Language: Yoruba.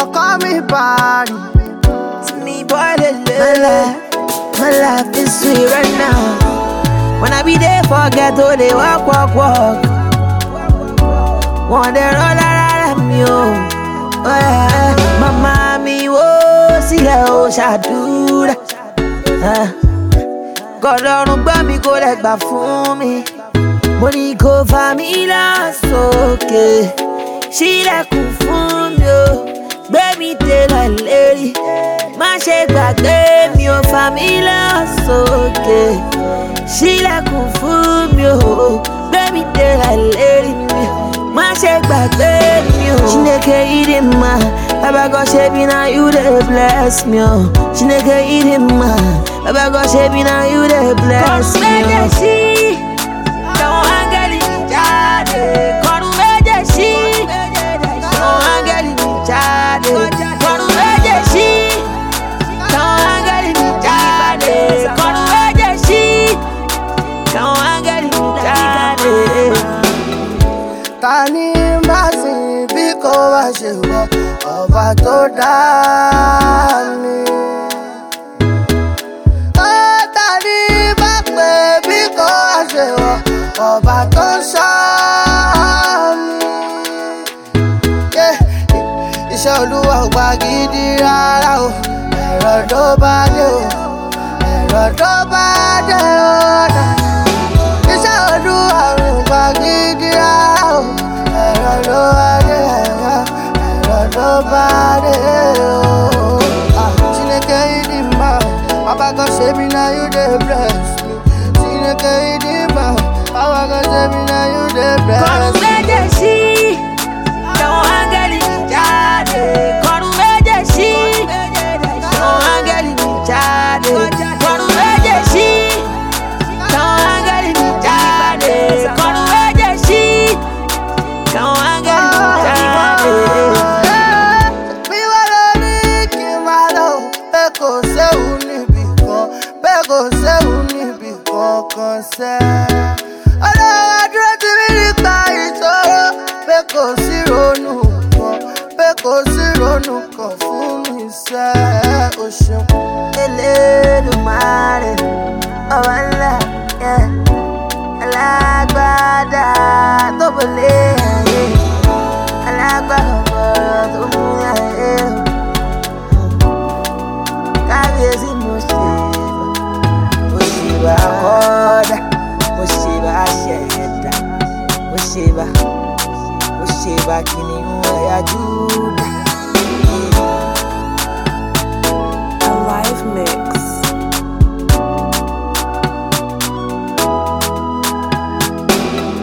don't call me bad. It's me, boy, My life is sweet right now. when I be there, forget how they walk. One day, all around me, oh, yeah. Mama, me, oh, see how shadura. God, don't gbà mí kó lè gbà fún mi. Mo ní kó fà mí lọ sókè. Ṣílẹ̀kùn fún mi o, gbé mi délẹ̀ lérí. Má ṣe gbàgbé mi o, fà mí lọ sókè. Ṣílẹ̀kùn fún mi o, gbé mi délẹ̀ lérí. Má ṣe gbàgbé mi o. Chineke Idimma, Baba God shebi na you dey bless me o. Chineke Idimma, Baba God shebi na you dey bless me o. Kọ̀rùn méjèèjì, káwọn áńgẹ́lì mi jáde. Kọ̀rùn méjèèjì, káwọn áńgẹ́lì mi jáde. Kọ̀rùn méjèèjì, káwọn áńgẹ́lì mi jáde. Kọ̀rùn méjèèjì, káwọn áńgẹ́lì mi jáde. Ta ni bá sìn bí kò wá ṣe wọ ọba tó dá mi? Ta ni bá pè bí kò wá ṣe wọ ọba tó ṣọ́ mi? Iṣẹ́ Olúwa ò gba gidi rárá o, ẹ̀rọ tó bá dé o, ẹ̀rọ tó bá dé o. Iṣẹ́ Olúwa ò gba gidi rárá o, ẹ̀rọ tó bá dé ẹ̀rọ tó bá dé o. Chineke Idimma, Baba God shebi na you dey bless me. Chineke Idimma, Baba God shebi na you dey bless me. Kọ̀rùn méjèèjì, káwọn áńgẹ́lì mi jáde. Kọ̀rùn méjèèjì, káwọn áńgẹ́lì mi jáde. Kọ̀rùn méjèèjì, káwọn áńgẹ́lì mi jáde. Kọ̀rùn méjèèjì, káwọn áńgẹ́lì mi jáde. Bí wọ́n lọ ní kí n máa lọ, pé kò séwu níbì kan, pé kò séwu níbì kankan sẹ́. Ọlọ́wọ́ dúró ti rí nípa ìṣòro, pé kò sí ronú kan, pé kò sí ronú kan fún mi sẹ́. O ṣeun. Elédùmarè, ọba ńlá, alágbádá tó bolé ayé, alágbára ọ̀rọ̀ tó mú ayé o. Kábíyèsí mo ṣe bá kọ́dá, mo ṣe bá ṣẹ̀dá, mo ṣe bá kìnìún ẹ̀yà Júdà.